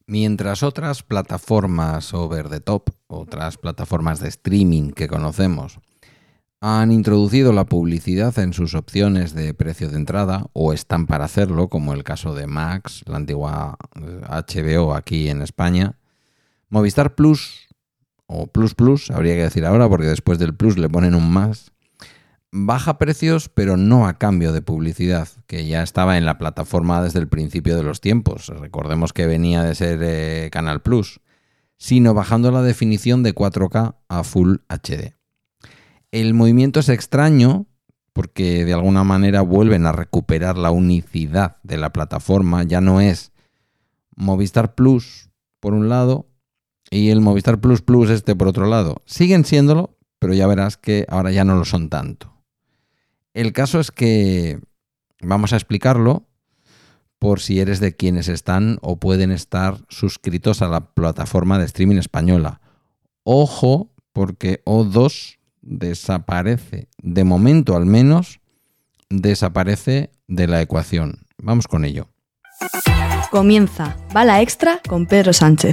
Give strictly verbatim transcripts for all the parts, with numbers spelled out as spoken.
Mientras otras plataformas over the top, otras plataformas de streaming que conocemos, han introducido la publicidad en sus opciones de precio de entrada o están para hacerlo, como el caso de Max, la antigua H B O aquí en España, Movistar Plus o Plus Plus, habría que decir ahora porque después del Plus le ponen un más, baja precios pero no a cambio de publicidad, que ya estaba en la plataforma desde el principio de los tiempos. Recordemos que venía de ser eh, Canal Plus, sino bajando la definición de cuatro K a Full H D. El movimiento es extraño porque de alguna manera vuelven a recuperar la unicidad de la plataforma. Ya no es Movistar Plus por un lado y el Movistar Plus Plus este por otro lado. Siguen siéndolo, pero ya verás que ahora ya no lo son tanto. El caso es que vamos a explicarlo por si eres de quienes están o pueden estar suscritos a la plataforma de streaming española. Ojo, porque O dos desaparece, de momento al menos, desaparece de la ecuación. Vamos con ello. Comienza Bala Extra con Pedro Sánchez.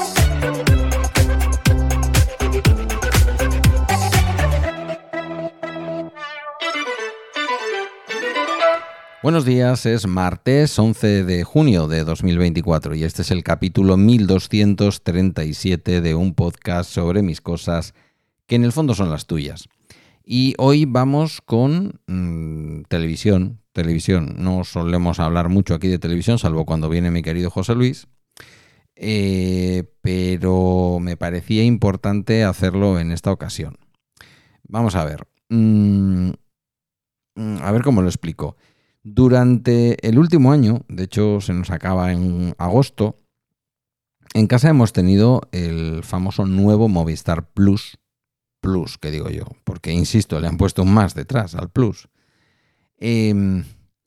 Buenos días, es martes once de junio de dos mil veinticuatro y este es el capítulo mil doscientos treinta y siete de un podcast sobre mis cosas que en el fondo son las tuyas. Y hoy vamos con mmm, televisión, televisión. No solemos hablar mucho aquí de televisión, salvo cuando viene mi querido José Luis, eh, pero me parecía importante hacerlo en esta ocasión. Vamos a ver, mmm, a ver cómo lo explico. Durante el último año, de hecho se nos acaba en agosto, en casa hemos tenido el famoso nuevo Movistar Plus, Plus que digo yo, porque insisto, le han puesto un más detrás al Plus. Eh,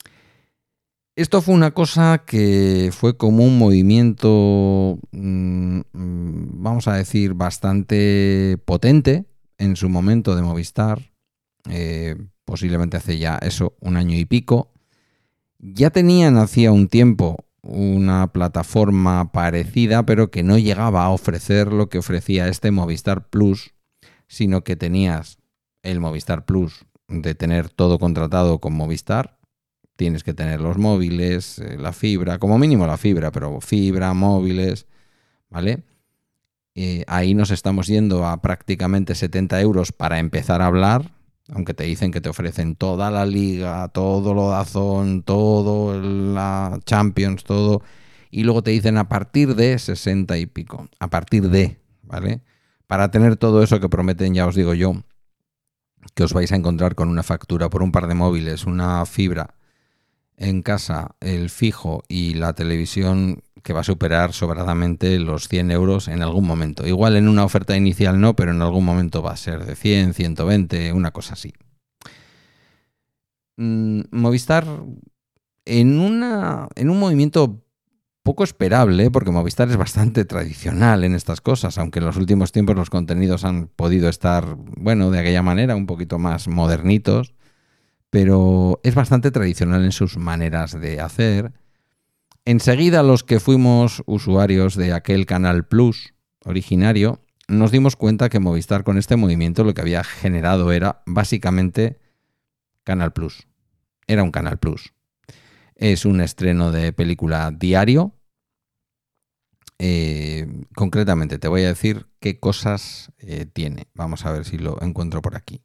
esto fue una cosa que fue como un movimiento, mmm, vamos a decir, bastante potente en su momento de Movistar, eh, posiblemente hace ya eso, un año y pico. Ya tenían hacía un tiempo una plataforma parecida, pero que no llegaba a ofrecer lo que ofrecía este Movistar Plus, sino que tenías el Movistar Plus de tener todo contratado con Movistar. Tienes que tener los móviles, la fibra, como mínimo la fibra, pero fibra, móviles, ¿vale? Eh, ahí nos estamos yendo a prácticamente setenta euros para empezar a hablar. Aunque te dicen que te ofrecen toda la liga, todo lo DAZN, todo la Champions, todo, y luego te dicen a partir de sesenta y pico, a partir de, ¿vale? Para tener todo eso que prometen, ya os digo yo, que os vais a encontrar con una factura por un par de móviles, una fibra en casa, el fijo y la televisión que va a superar sobradamente los cien euros en algún momento. Igual en una oferta inicial no, pero en algún momento va a ser de cien, ciento veinte, una cosa así. Mm, Movistar, en, una, en un movimiento poco esperable, porque Movistar es bastante tradicional en estas cosas, aunque en los últimos tiempos los contenidos han podido estar, bueno, de aquella manera, un poquito más modernitos, pero es bastante tradicional en sus maneras de hacer. Enseguida los que fuimos usuarios de aquel Canal Plus originario nos dimos cuenta que Movistar con este movimiento lo que había generado era básicamente Canal Plus. Era un Canal Plus. Es un estreno de película diario. Eh, concretamente te voy a decir qué cosas eh, tiene. Vamos a ver si lo encuentro por aquí.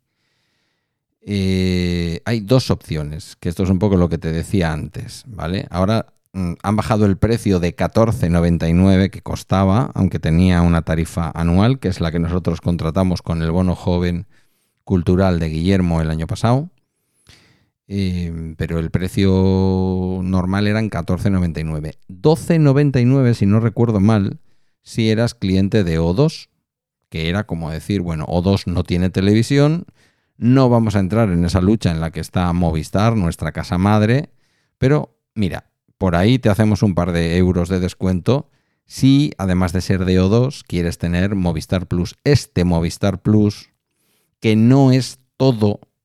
Eh, hay dos opciones, que esto es un poco lo que te decía antes, ¿vale? Ahora han bajado el precio de catorce noventa y nueve que costaba, aunque tenía una tarifa anual, que es la que nosotros contratamos con el bono joven cultural de Guillermo el año pasado, eh, pero el precio normal era en catorce noventa y nueve. doce noventa y nueve, si no recuerdo mal, si eras cliente de O dos, que era como decir, bueno, O dos no tiene televisión, no vamos a entrar en esa lucha en la que está Movistar, nuestra casa madre, pero mira, por ahí te hacemos un par de euros de descuento si, además de ser de O dos, quieres tener Movistar Plus. Este Movistar Plus, que no es todo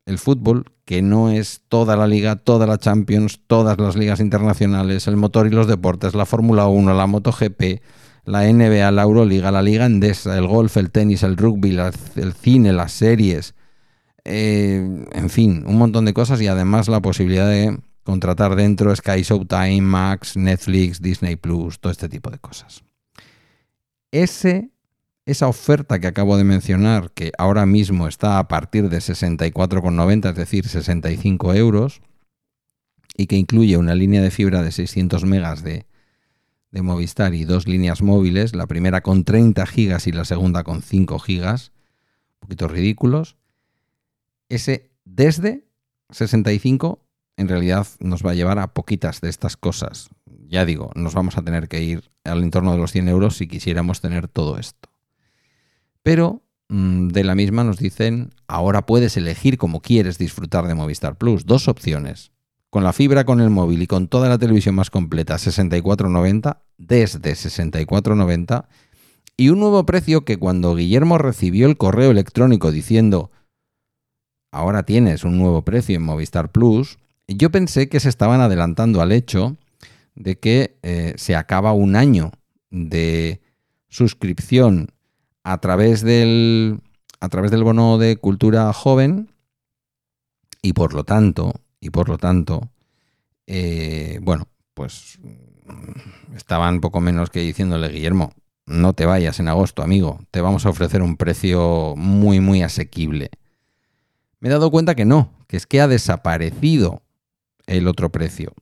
el fútbol, que no es toda la liga, toda la Champions, todas las ligas internacionales, el motor y los deportes, la Fórmula uno, la MotoGP, la N B A, la Euroliga, la Liga Endesa, el golf, el tenis, el rugby, la, el cine, las series, eh, en fin, un montón de cosas, y además la posibilidad de contratar dentro Sky Showtime, Max, Netflix, Disney Plus, todo este tipo de cosas. Ese, esa oferta que acabo de mencionar, que ahora mismo está a partir de sesenta y cuatro con noventa, es decir, sesenta y cinco euros, y que incluye una línea de fibra de seiscientos megas de, de Movistar y dos líneas móviles, la primera con treinta gigas y la segunda con cinco gigas, un poquito ridículos. Ese desde sesenta y cinco en realidad nos va a llevar a poquitas de estas cosas. Ya digo, nos vamos a tener que ir al entorno de los cien euros si quisiéramos tener todo esto. Pero mmm, de la misma nos dicen, ahora puedes elegir cómo quieres disfrutar de Movistar Plus. Dos opciones. Con la fibra, con el móvil y con toda la televisión más completa, sesenta y cuatro noventa, desde sesenta y cuatro noventa. Y un nuevo precio que cuando Guillermo recibió el correo electrónico diciendo, ahora tienes un nuevo precio en Movistar Plus, yo pensé que se estaban adelantando al hecho de que eh, se acaba un año de suscripción a través del, a través del bono de cultura joven y por lo tanto, y por lo tanto, eh, bueno, pues estaban poco menos que diciéndole, Guillermo, no te vayas en agosto, amigo, te vamos a ofrecer un precio muy, muy asequible. Me he dado cuenta que no, que es que ha desaparecido el otro precio.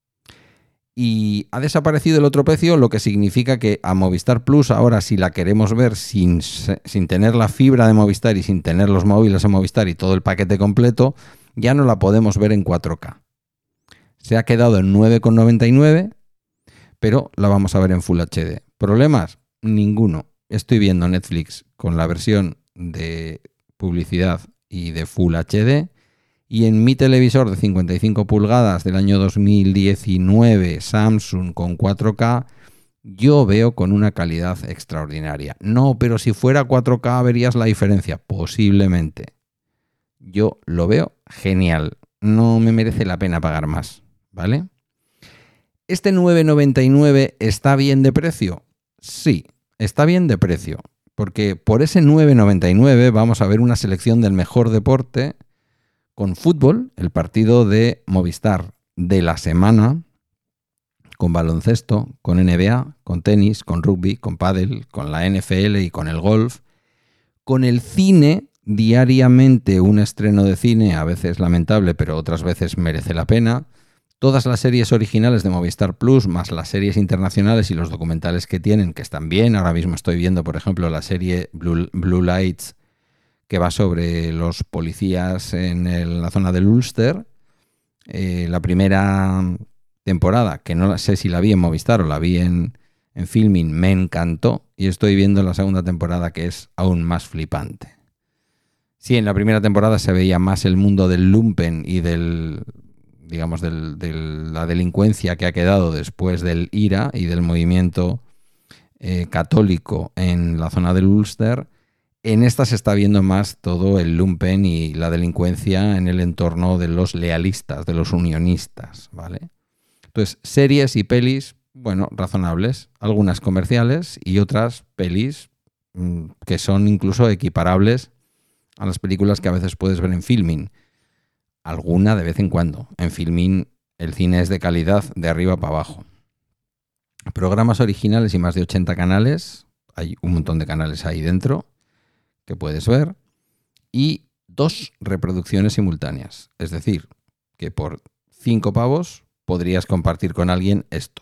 Y ha desaparecido el otro precio, lo que significa que a Movistar Plus ahora, si la queremos ver sin, sin tener la fibra de Movistar y sin tener los móviles de Movistar y todo el paquete completo, ya no la podemos ver en cuatro K. Se ha quedado en nueve con noventa y nueve, pero la vamos a ver en Full H D. ¿Problemas? Ninguno. Estoy viendo Netflix con la versión de publicidad y de Full H D, y en mi televisor de cincuenta y cinco pulgadas del año dos mil diecinueve Samsung con cuatro K yo veo con una calidad extraordinaria. No, pero si fuera cuatro K verías la diferencia, posiblemente. Yo lo veo genial, no me merece la pena pagar más, ¿vale? ¿Este nueve noventa y nueve está bien de precio? Sí, está bien de precio, porque por ese nueve noventa y nueve vamos a ver una selección del mejor deporte con fútbol, el partido de Movistar de la semana, con baloncesto, con N B A, con tenis, con rugby, con pádel, con la N F L y con el golf, con el cine, diariamente un estreno de cine, a veces lamentable, pero otras veces merece la pena, todas las series originales de Movistar Plus, más las series internacionales y los documentales que tienen, que están bien. Ahora mismo estoy viendo, por ejemplo, la serie Blue, Blue Lights, que va sobre los policías en el, la zona del Ulster. Eh, la primera temporada, que no sé si la vi en Movistar o la vi en, en Filmin, me encantó, y estoy viendo la segunda temporada, que es aún más flipante. Sí, en la primera temporada se veía más el mundo del lumpen y del, digamos, del, de la delincuencia que ha quedado después del I R A y del movimiento eh, católico en la zona del Ulster. En esta se está viendo más todo el lumpen y la delincuencia en el entorno de los lealistas, de los unionistas, ¿vale? Entonces, series y pelis, bueno, razonables. Algunas comerciales y otras pelis mmm, que son incluso equiparables a las películas que a veces puedes ver en Filmin. Alguna de vez en cuando. En Filmin el cine es de calidad de arriba para abajo. Programas originales y más de ochenta canales. Hay un montón de canales ahí dentro que puedes ver, y dos reproducciones simultáneas. Es decir, que por cinco pavos podrías compartir con alguien esto.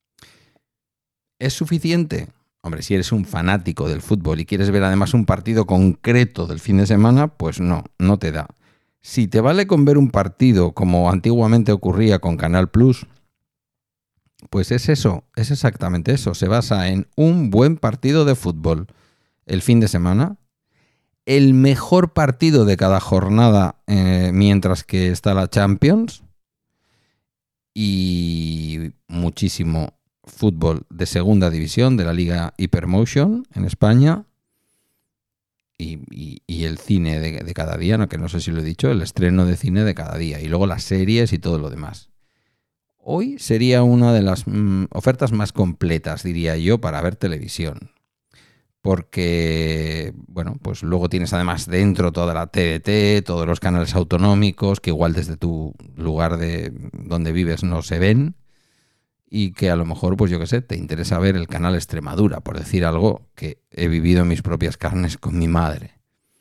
¿Es suficiente? Hombre, si eres un fanático del fútbol y quieres ver además un partido concreto del fin de semana, pues no, no te da. Si te vale con ver un partido como antiguamente ocurría con Canal Plus, pues es eso, es exactamente eso. Se basa en un buen partido de fútbol el fin de semana, el mejor partido de cada jornada eh, mientras que está la Champions, y muchísimo fútbol de segunda división de la Liga Hypermotion en España, y, y, y el cine de, de cada día, ¿no? Que no sé si lo he dicho, el estreno de cine de cada día y luego las series y todo lo demás. Hoy sería una de las mm, ofertas más completas, diría yo, para ver televisión. Porque, bueno, pues luego tienes además dentro toda la T D T, todos los canales autonómicos, que igual desde tu lugar de donde vives no se ven, y que a lo mejor, pues yo qué sé, te interesa ver el canal Extremadura, por decir algo que he vivido en mis propias carnes con mi madre.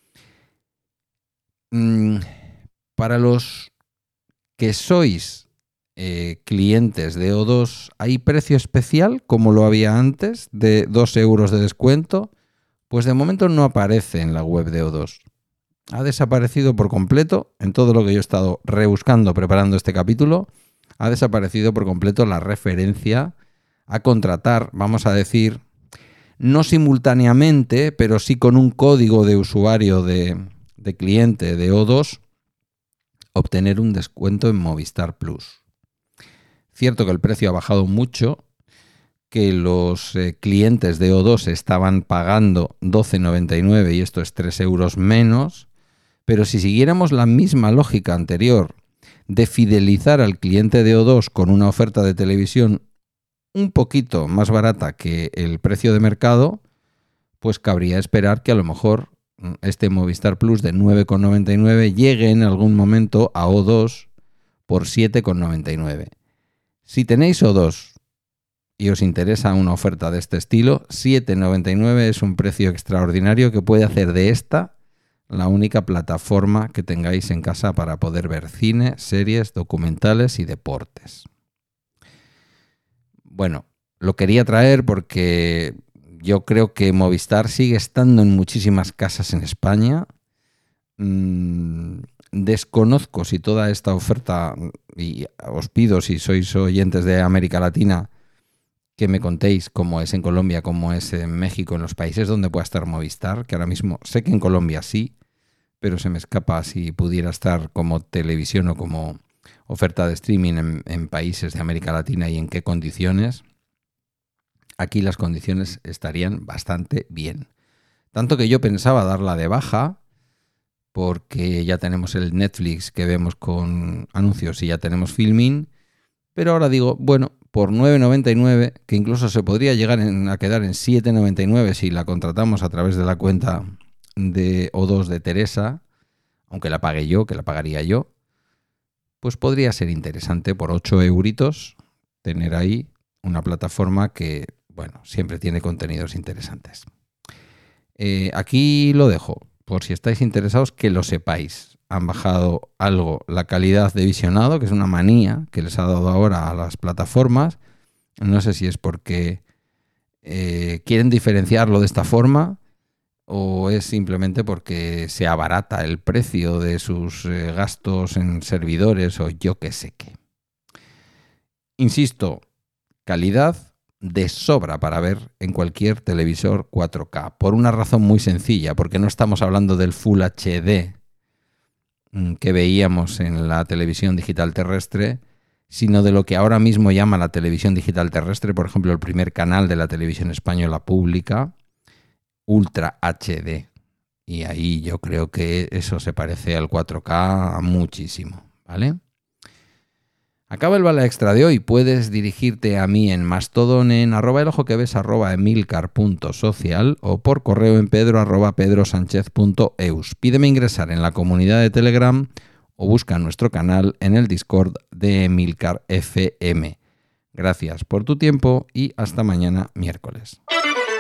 Mm, para los que sois eh, clientes de O dos, ¿hay precio especial como lo había antes de dos euros de descuento? Pues de momento no aparece en la web de O dos. Ha desaparecido por completo. En todo lo que yo he estado rebuscando preparando este capítulo, ha desaparecido por completo la referencia a contratar, vamos a decir, no simultáneamente, pero sí con un código de usuario de, de cliente de O dos, obtener un descuento en Movistar Plus. Cierto que el precio ha bajado mucho, que los eh, clientes de O dos estaban pagando doce noventa y nueve y esto es tres euros menos, pero si siguiéramos la misma lógica anterior de fidelizar al cliente de O dos con una oferta de televisión un poquito más barata que el precio de mercado, pues cabría esperar que a lo mejor este Movistar Plus de nueve con noventa y nueve llegue en algún momento a O dos por siete con noventa y nueve. Si tenéis O dos y os interesa una oferta de este estilo, siete noventa y nueve es un precio extraordinario que puede hacer de esta la única plataforma que tengáis en casa para poder ver cine, series, documentales y deportes. Bueno, lo quería traer porque yo creo que Movistar sigue estando en muchísimas casas en España. Mm, desconozco si toda esta oferta, y os pido si sois oyentes de América Latina, que me contéis cómo es en Colombia, cómo es en México, en los países donde pueda estar Movistar, que ahora mismo sé que en Colombia sí, pero se me escapa si pudiera estar como televisión o como oferta de streaming en, en países de América Latina y en qué condiciones. Aquí las condiciones estarían bastante bien. Tanto que yo pensaba darla de baja, porque ya tenemos el Netflix que vemos con anuncios y ya tenemos Filmin, pero ahora digo, bueno, por nueve noventa y nueve, que incluso se podría llegar en, a quedar en siete noventa y nueve si la contratamos a través de la cuenta de O dos de Teresa, aunque la pague yo, que la pagaría yo, pues podría ser interesante por ocho euritos tener ahí una plataforma que, bueno, siempre tiene contenidos interesantes. Eh, aquí lo dejo, por si estáis interesados, que lo sepáis. Han bajado algo la calidad de visionado, que es una manía que les ha dado ahora a las plataformas. No sé si es porque eh, quieren diferenciarlo de esta forma o es simplemente porque se abarata el precio de sus eh, gastos en servidores o yo qué sé qué. Insisto, calidad de sobra para ver en cualquier televisor cuatro K, por una razón muy sencilla, porque no estamos hablando del Full H D que veíamos en la televisión digital terrestre, sino de lo que ahora mismo llama la televisión digital terrestre, por ejemplo, el primer canal de la televisión española pública, Ultra H D. Y ahí yo creo que eso se parece al cuatro K muchísimo, ¿vale? Acaba el Bala Extra de hoy. Puedes dirigirte a mí en Mastodon en arroba el ojo que ves arroba emilcar punto social o por correo en pedro arroba pedrosánchez punto eus. Pídeme ingresar en la comunidad de Telegram o busca nuestro canal en el Discord de Emilcar F M. Gracias por tu tiempo y hasta mañana miércoles.